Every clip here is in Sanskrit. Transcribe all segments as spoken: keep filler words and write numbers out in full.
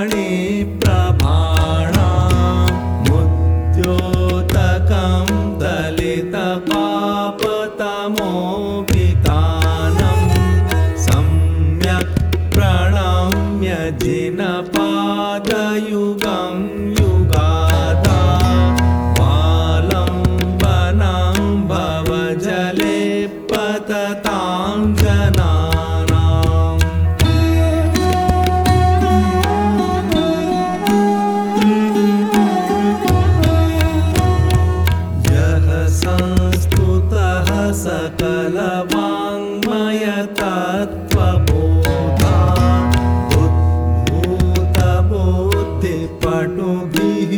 मुद्योतकं दलितपापतमोपितानं सम्यक् प्रणम्य जिनपादयुगं युगादा वालम्बनं भवजले पततां जनानाम् यः संस्तुतः सकलवाङ्मयतत्त्वबोधात् उद्भूतबुद्धिपटुभिः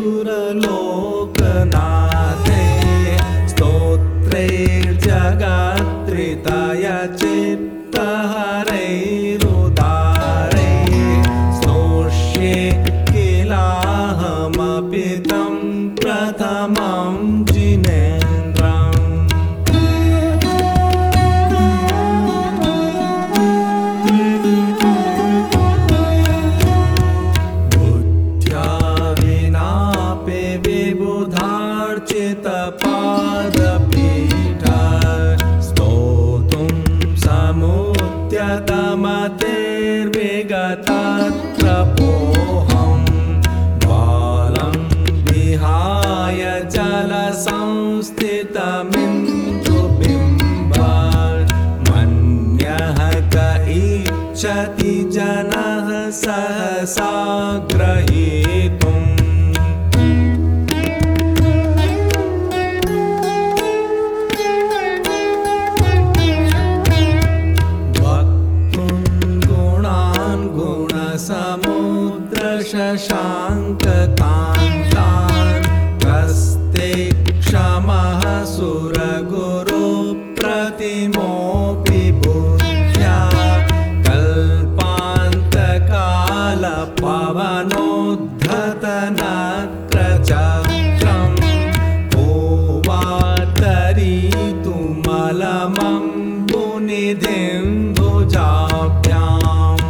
सुरलोकनाथे स्तोत्रैर्जगत्त्रितयचित्तहरैरुदारै स्तोष्ये किलाहमपि तं प्रथमं जिनेन्द्रम् बुद्ध्या विनापि विबुधार्चितपादपीठ स्तोतुं समुद्यतमतेर्विगतत्रपोऽहं बालं विहाय जलसंस्थितमिन्दुबिम्ब मन्यः क इच्छति जनः सहसा ग्रहीतुम् समुद्रशशाङ्ककान्तान् कस्ते क्षमः सुरगुरु प्रतिमोऽपि बुद्ध्या कल्पान्तकालपवनोद्धतनक्रचक्रम् को वा तरीतुमलमम्बुनिधिं भुजाभ्याम्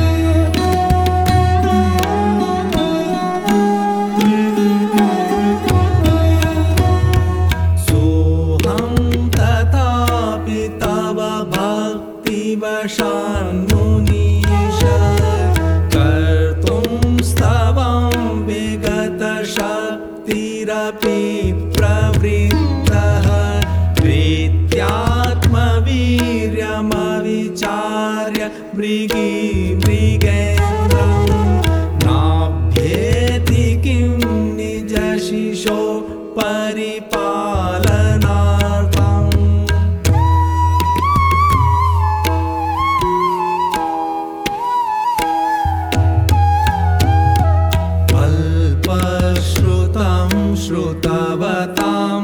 भक्तिवशान्मुनीश कर्तुं स्तवं विगतशक्तिरपि प्रवृत्तः प्रीत्यात्मवीर्यमविचार्य मृगी मृगेन्द्रं नाभ्येति किं निजशिशो परिपालनार्थम् अल्पश्रुतं श्रुतवतां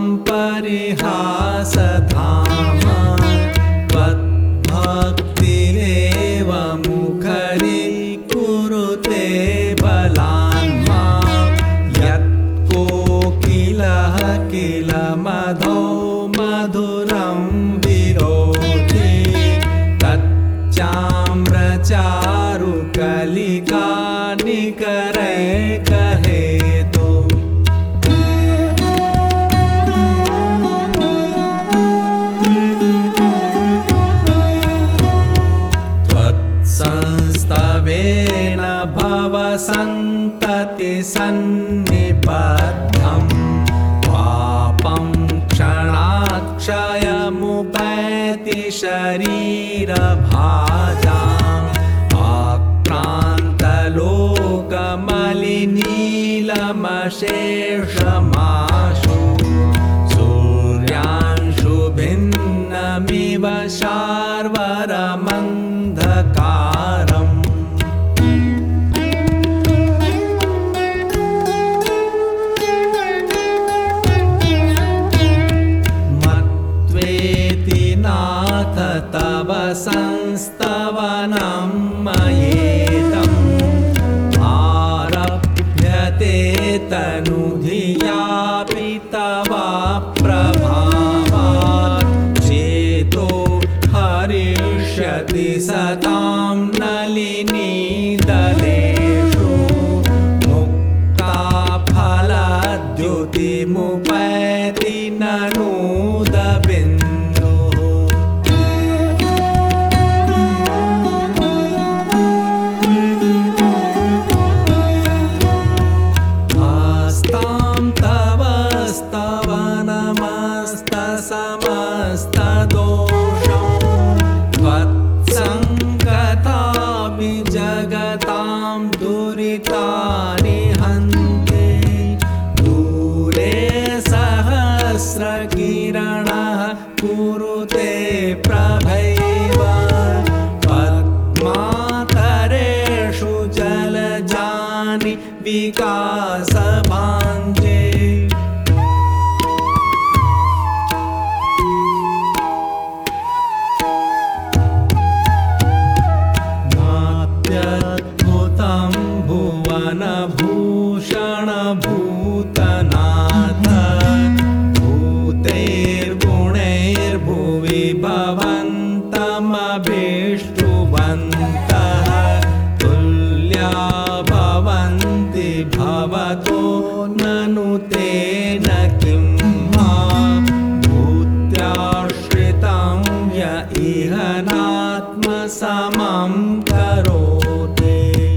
परिहासधाम त्वद्भक्तिरेव मुखरीकुरुते बलान्मा यत्कोकिलः किल मधो मधुरं विरोधि तच्चाम्रचारुकलिका निकरे कहेतु त्वत्संस्तवेन भवसन्ततिसन्निबद्धं पापं क्षणात् क्षयमुपैति शरीरभाजाम् आक्रान्तलोकमलिनीलमशेषमाशु सूर्यांशु भिन्नमिव शार्वरमन्धकारम् मत्वेति नाथ तव संस्तवनं मयेदम् आरभ्यते तनुधियापि तव प्रभावात् चेतो हरिष्यति निहन्ते दूरे सहस्रकिरणः कुरुते प्रभैव पद्माकरेषु जलजानि विकासभाञ्जे नात्यद्भुतं भुवनभूषणभूतनाथ भूतैर्गुणैर्भुवि भवन्तमभीष्टुवन्तः तुल्या भवन्ति भवतो ननु तेन किं मा भूत्याश्रितं य इह नात्मसमं करोति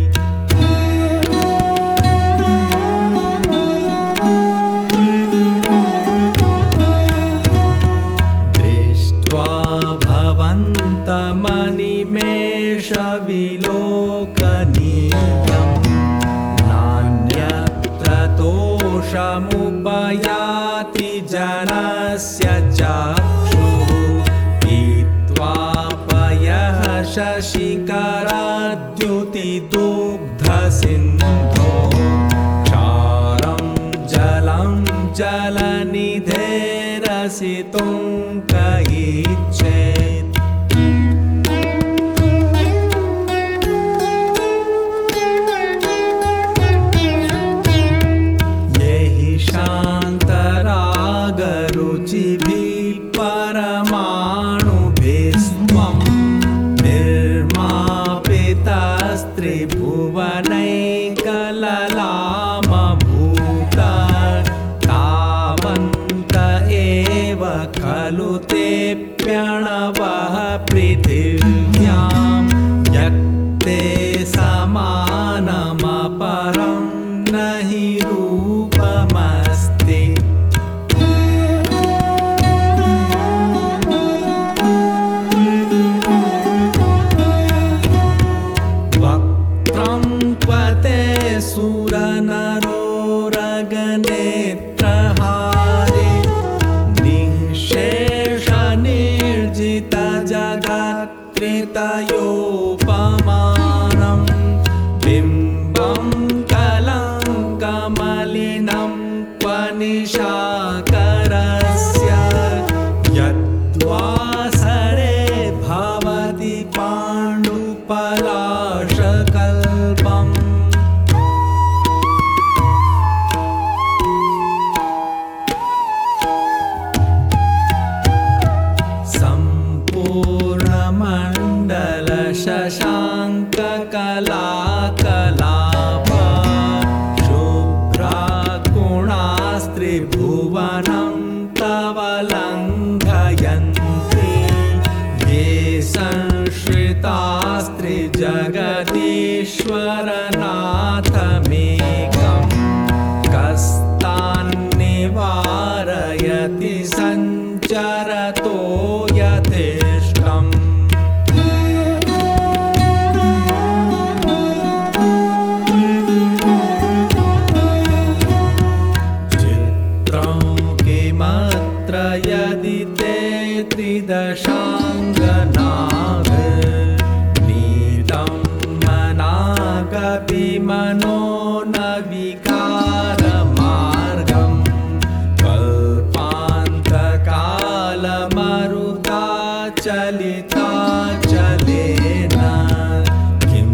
दृष्ट्वा भवन्तमनिमेषविलोकनीयम् नान्यत्र तोषमुपयाति जनस्य चक्षुः पीत्वा पयः शशिकरद्युतिदुग्धसिन्धो क्षारं जलं जलनिधेरसितुं कयिच्छेत् येहि शान्तरागरुचिभिः परमाणुभिस्त्वं निर्मापितस्त्रिभुवनैकललामभूत तावन्त एव खलु तेऽप्यणवः पृथिव्यां यत्ते समानमपरं न हि रूपमस्ति वक्त्रं क्वते सुरनरोरगनेत्रहारे निःशेषनिर्जितजगत्त्रितयोपमानं बिम्बं कलङ्कमलिनं क्वनिशाकरस्य यद्वासरे भवति पाण्डुपलाशकल्पम् सम्पूर्णमण्डलशशाङ्ककलाकलाप शुभ्राकुणास्त्रिभुवनं तव लङ्घयन्ति ये संश्रितास्त्रिजगदीश्वरनाथमेकं कस्तान्निवारयति सञ्चरतो यथेष्टम् चित्रं किमत्र यदि ते त्रिदशाङ्गनाग नीतं मनागपि मनो न विकारमार्गं कल्पान्तकालमरुता चलिता चलेन किं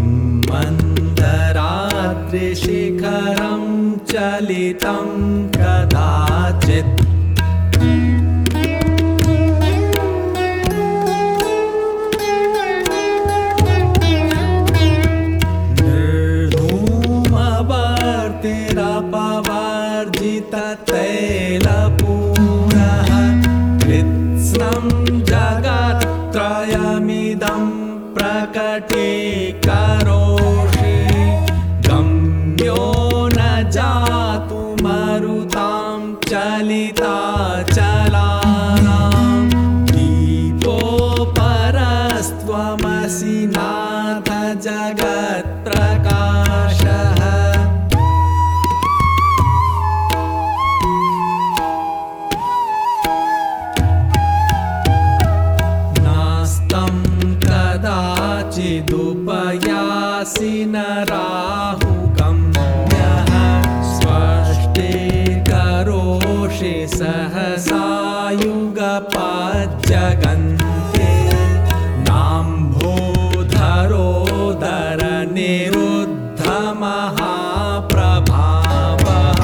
मन्दराद्रिशिखरं चलितं कदाचित् निर्धूमवर्तिरपवर्जिततैलपूरः कृत्स्नं जगत्त्रयमिदं प्रकटीकरोषि गम्यो न जातु मरुतां चलिता चलानां दीपोपरस्त्वमसि नाथ जगत्प्रकाशः सहसायुगपज्जगन्ते नाम्भोधरोदरनिरुद्धमहाप्रभावः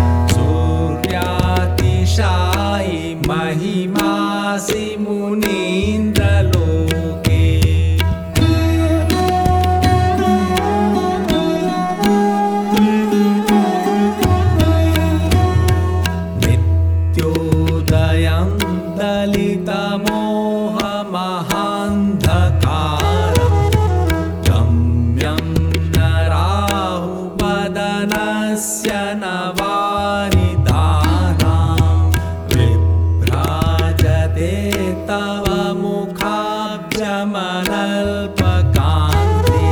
सूर्यातिशायि महिमासि मुनीन्द्रलोके नित्योदयं दलितमोहमहान्धकारं गम्यं न राहुवदनस्य न वारिदानां विभ्राजते तव मुखाब्जमनल्पकान्ते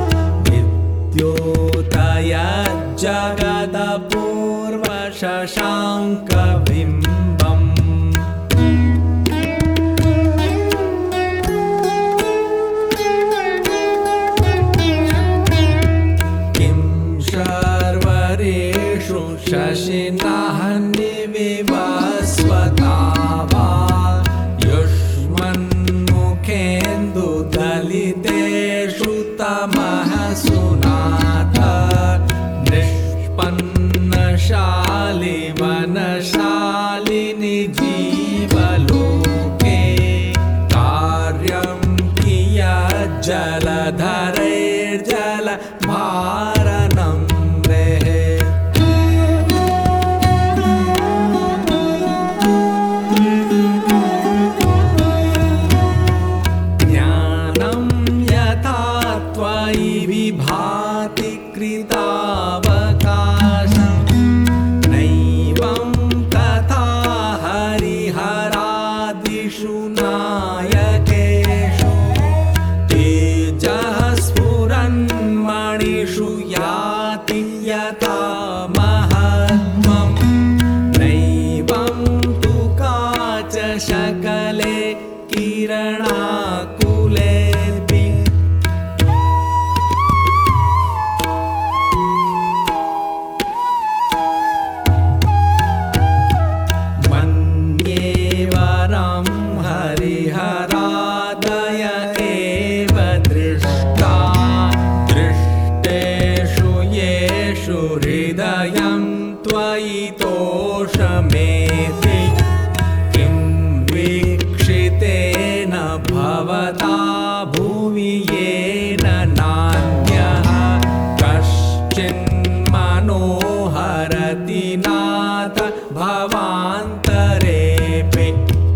विद्योतयज्जगदपूर्वशशाङ्कबिम्बम् किं शर्वरेषु शशिनः निविवस्वता वा युष्मन्मुखेन्दुदलितेषु तमः सुनाथ निष्पन्नशालि वनशालिनि जीवलोके कार्यं कियज्जलधरैर्जलभारणं रेः ज्ञानं यथा त्वयि विभाति कृतावकाशं नैवं तथा हरिहरादिषु नायकेषु तेजः स्फुरन्मणिषु याति यथा महत्त्वं नैवं तु काचशकले किरणाकुलेऽपि मन्ये वरं हरिहरादय एव दृष्टा दृष्टेषु येषु हृदयं त्वयि तोषमेति किं वीक्षितेन भवता भुवि येन नान्यः कश्चिन्मनोहरति नाथ भवान्तरेऽपि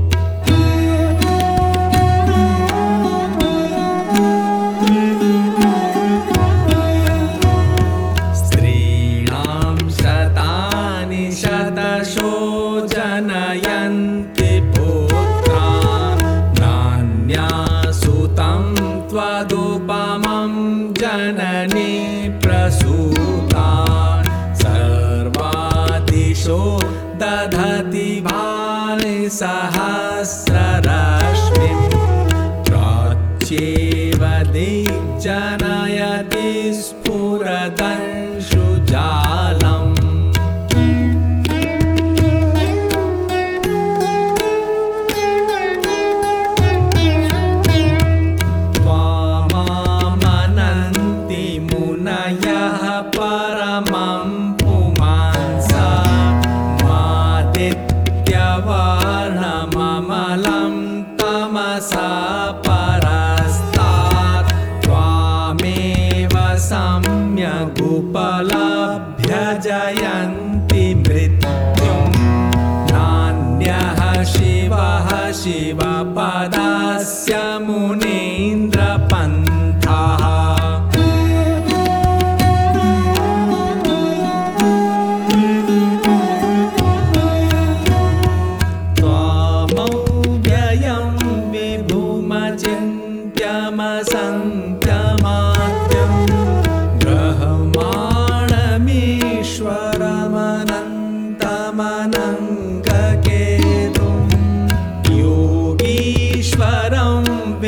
स्त्रीणां शतानि शतशो जनयन्ति पुत्रान् नान्यासुतं त्वदुपमं जननी प्रसूतान् सर्वादिशो दधति भानुसहस्ररश्मिं प्राच्येव दिग्जनयति स्फुरदंशुजालम् त्वामामनन्ति मुनयः परमं पुमांसा मादित्यवर्णममलं तमसा परस्तात् त्वामेव सम्यगुपलभ्य जयन्ति मृत्युं नान्यः शिवः शिवपदस्य मुनीन्द्रपन्थः त्वामव्ययं विभुमचिन्त्यमसन्त्यमाद्यं ब्रह्माणमीश्वरमनन्तमनङ्गकेतुं योगीश्वरं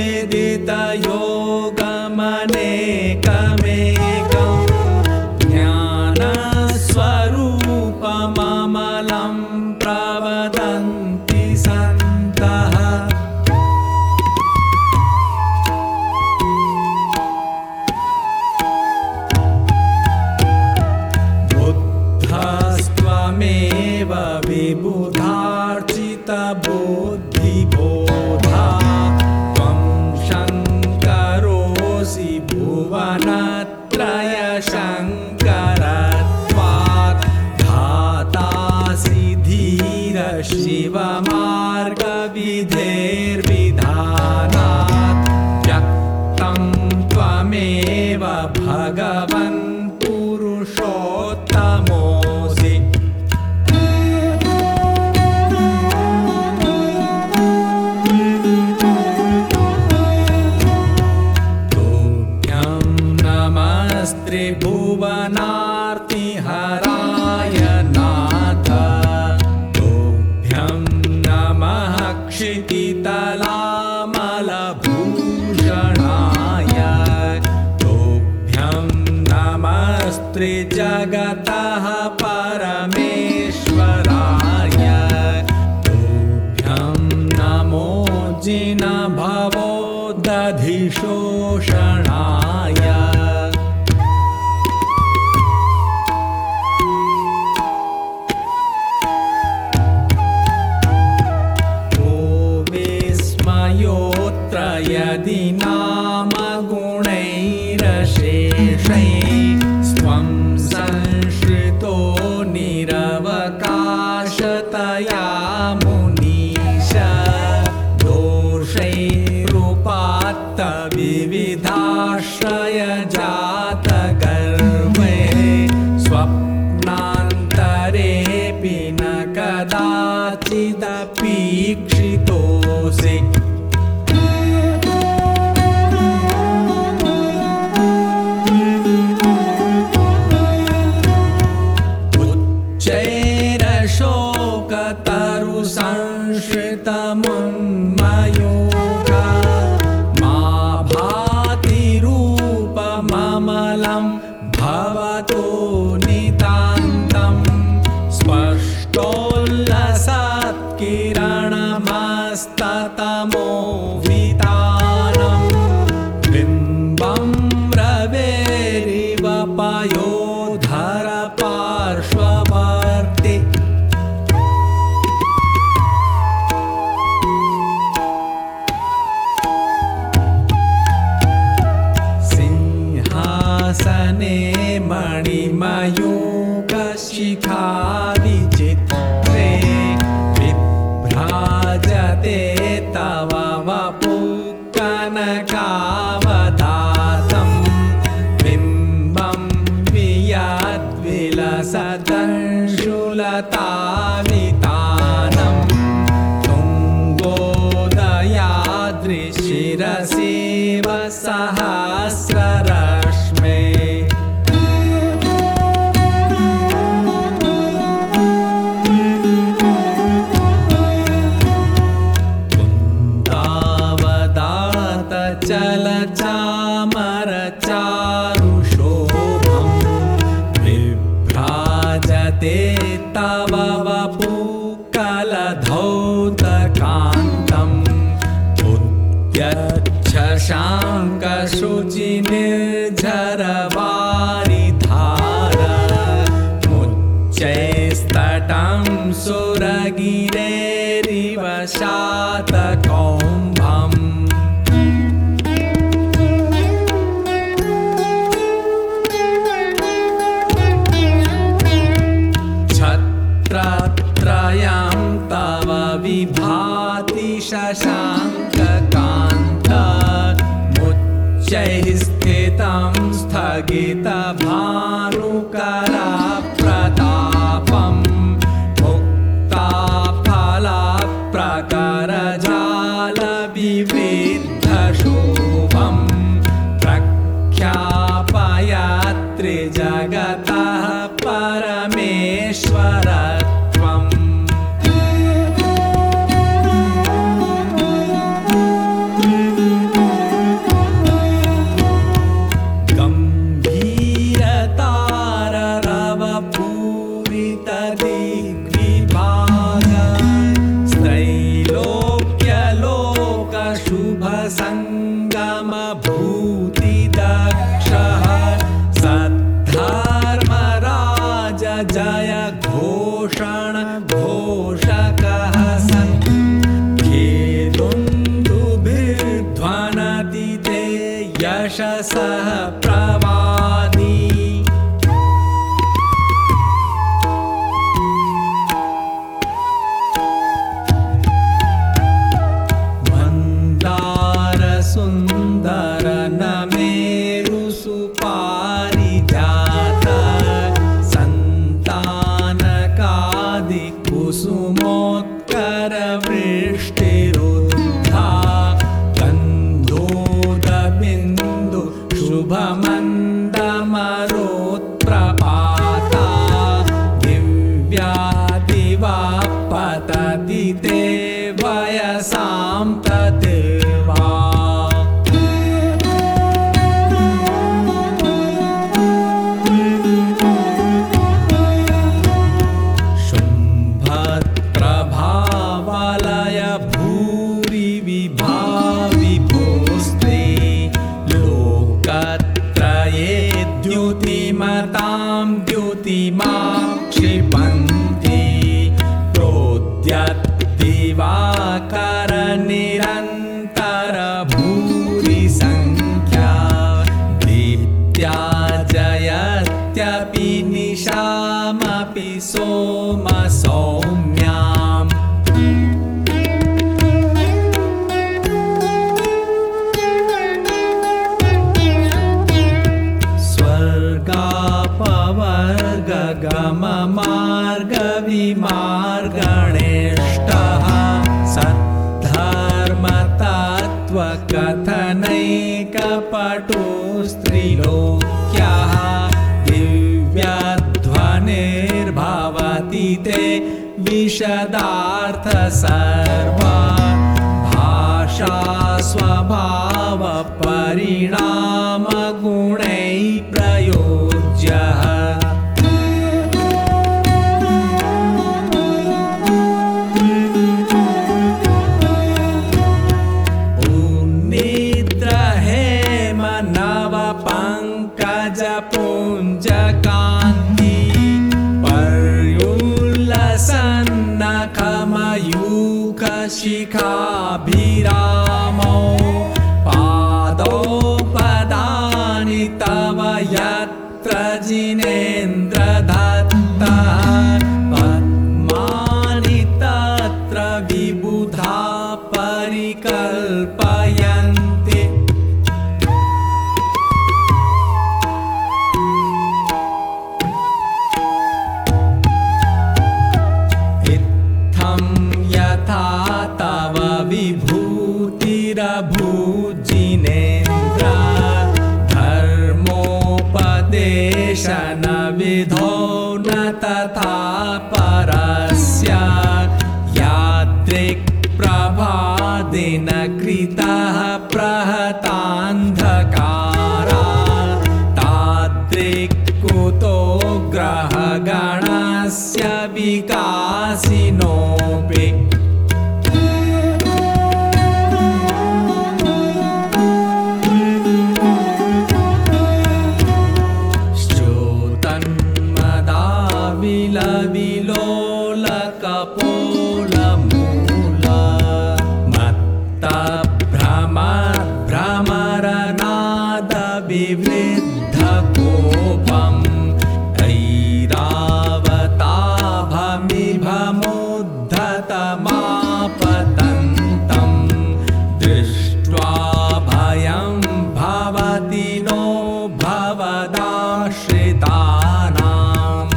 विदितयोगमनेकमेकं ज्ञानस्वरूपममलं प्रवद नाथ तुभ्यं नमः क्षितितलामलभूषणाय तुभ्यं नमस्त्रिजगतः परमेश्वराय तुभ्यं नमो जिनभवो दधिशोषणाय यदि नाम गुणैरशेषैः स्वं संश्रितो निरवकाशतया मुनीश दोषैरुपात्तविविधाश्रयजातगर्वे स्वप्नान्तरेऽपि न कदाचिदपीक्षितोऽसि संश्रितमुन्मयोगा मा भाति रूपममलं भवतो नितान्तं स्पष्टोल्लसत्किरणमस्ततमो वितानं बिम्बं रवेरिव पयोधर पार्श्ववर्ति सने मणिमयूखशिखादिचित्रे विभ्राजते तव वपुः बिम्बं वियद्विलसदंशुलतावितानं तुङ्गोदयाद्रिशिरसिव सहस्ररश्मे चलचामरचारुशोभं विभ्राजते तव वपुकलधौतकान्तम् उद्यच्छशाङ्कशुचिनिर्झरवारिधार मुच्चैस्तटं सुरगिरेरिव शातकौम्भम् छत्रत्रयं तव विभाति शशाङ्ककान्त मुच्चैः स्थितं स्थगितभानुकरप्रतापं मुक्ताफलप्रकरजालविवृद्धशोभं प्रख्यापयत्रिजगतः परमेश्वरत्वम् गम्भीरताररवपूरितदिग्विभाग त्रैलोक्यलोकशुभसङ्गमभूतिदक्षः सद्धर्मराज जय घोषण घोषकः सन् खेदुन्दुभिर्ध्वनति ते यशसः प्रवादी सुन्दर नमेरु सुपारिजात सन्तानकादि कुसुमोत्कर वृष्टिरुद्धा गन्धोदबिन्दु तेजसां तदेवा शुम्भप्रभावलय भूरि विभाविभोस्ते लोकत्रये द्युतिमतां द्युतिमा क्षिपन्ति प्रोद्यद्दिवाकरनिरन्तर भूरि संख्या दीप्त्या जयत्यपि निशामपि सोम सौम्याम् स्वर्गापवर्गगममार्गविमार्गणेष्टः सद्धर्मतत्त्वकथनैकपटुस्त्रिलोक्यः दिव्यध्वनिर्भवति ते विशदार्थ सर्वा भाषा स्वभावपरिणामगुणैः प्रयोज्यः पुञ्जकान्ति पर्युल्लसन्नखमयूखशिखाभिरामौ पादौ पदानि तव यत्र जिनेन्द्रदत्तः पद्मानि तत्र विबुधा परिकल्पयन्ति तव विभूतिरभूजिनेन्द्र धर्मोपदेशन विधो न तथा परस्य यादृक्प्रभादिनकृतः प्रहतान्धकारा तादृक्कुतो ग्रहगणस्य विकासिनोऽपि विलोलकपोलमूल मत्तभ्रमरनाद विवृद्धकोपं ऐरावताभमिभमुद्धतमापतन्तं दृष्ट्वा भयं भवति नो भवदाश्रितानाम्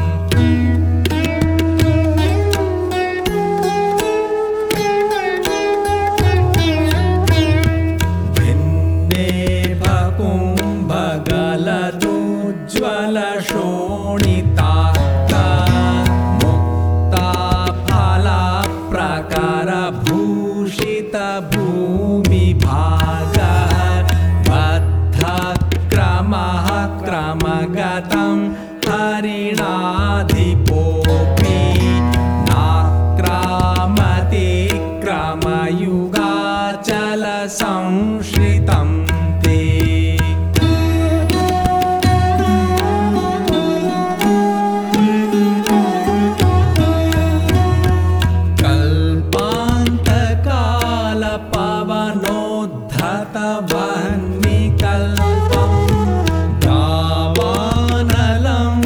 ज्वलशोणिताक्क मुक्ता फलप्रकारभूषितभूमिभागः बद्धक्रमः क्रमगतं हरिणाधिपोऽपि नाक्रामति क्रमयुगाचलसंश्रितं ते वह्निकल्पं दावानलं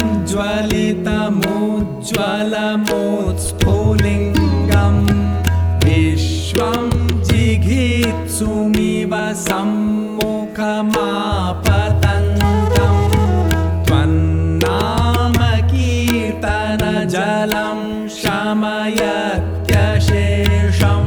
ज्वलितमुज्ज्वलमुत्स्फुलिङ्गं विश्वं जिघित्सुमिव सम्मुखमापतन्तं त्वन्नामकीर्तनजलं शमयत्यशेषम्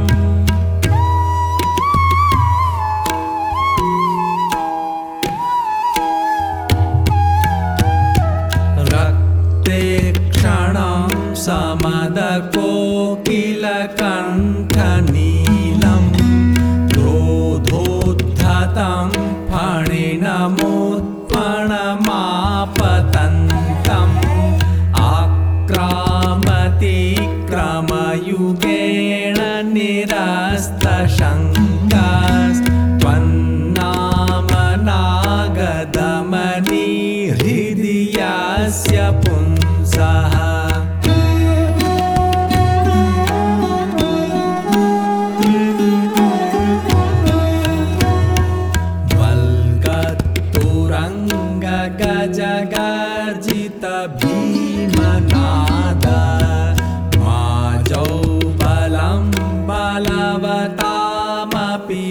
क्षणं समदकोकिलकण्ठनीलम् क्रामतिक्रमयुगेण निरस्तशङ्कास्त्वन्नाम नागदमनी हृदि यस्य पुंसः गजगर्जित भीमनाद माजौ बलं बलवतामपि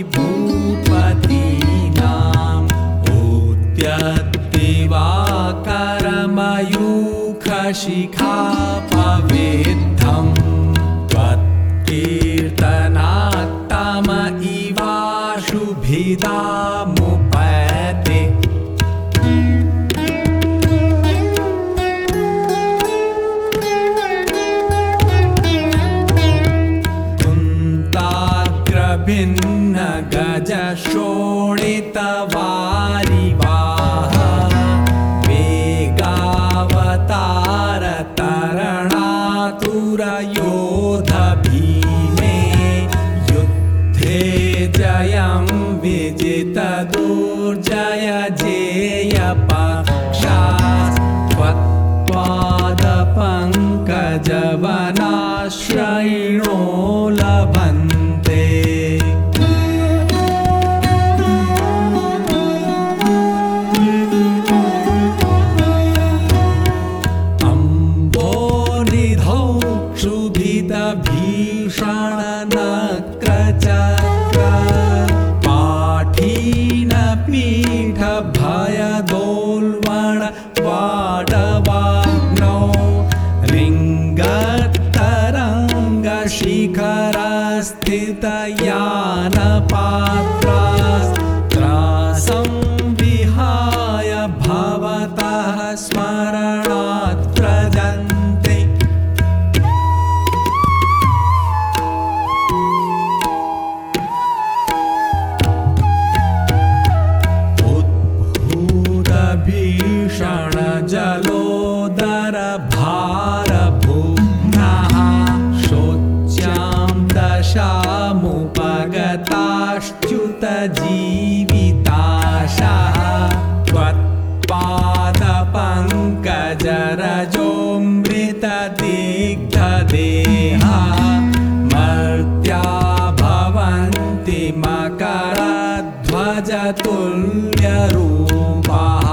भूपतीनाम् उद्यद्दिवाकरमयूखशिखापवेद्धं त्वत्कीर्तनात्तम इवाशुभिदामुपैते भिन्न गज शोणित वारिवाह वेगावतार तरणातुर योध भीमे युद्धे जयं विजित दुर्जय जेय पक्षास्त्वत्पाद पंकजवनाश्रयिणो लभन्ते भीषण नक्रचक्र पाठीन पीठ भयदोल्वण वाडवाग्नौ रिङ्गतरङ्ग शिखरस्थितयानपात्रास्त्रासं विहाय भवतः स्मरणात् प्रजन्ते भीषण जलोदर भारभुग्नः शोच्यां दशामुपगताश्च्युत जीविताशः त्वत्पादपङ्कजरजोऽमृतदिग्धदेहा मर्त्या भवन्ति मकरध्वजतुल्यरूपाः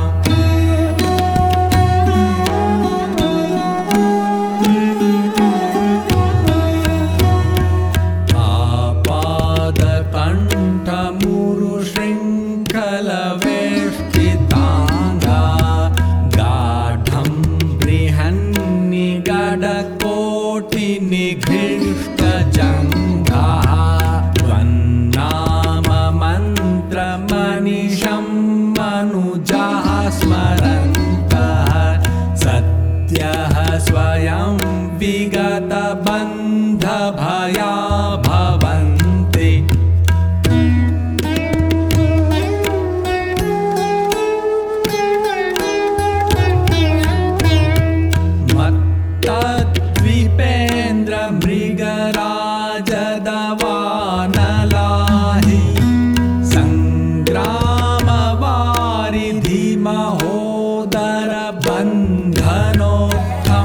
शृङ्खलवेष्टिताङ्गा गाढं बृहन्निगडकोटिनिघृष्टजङ्घाः त्वन्नाम मन्त्रमनिशं मनुजाः स्मरन्तः सद्यः स्वयं विगतबन्धभया भवन्ति मत्तद्विपेन्द्र मृगराजदवानलाहि सङ्ग्रामवारिधि महोदर बन्धनोक्तं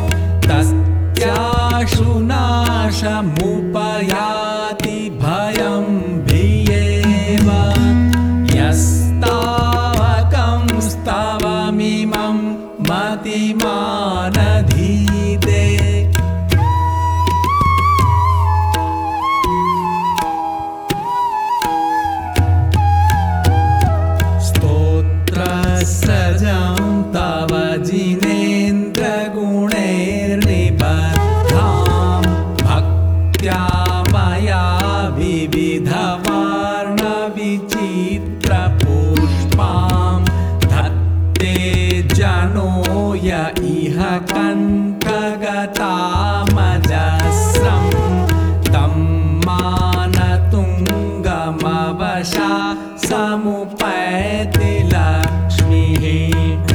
तस्याशुनाशमुपयाति भयं भियेव यस्तावकं स्तवमिमं मतिमानधीते स्तोत्रसजं तव जिनेन्द्रगुणैर्निबद्धां भक्त्या मया विविधवर्णविचित्रपुष्पां धत्ते जनो य इह कण्ठगतामजस्रं तं मानतुङ्गमवशा समुपैति लक्ष्मीः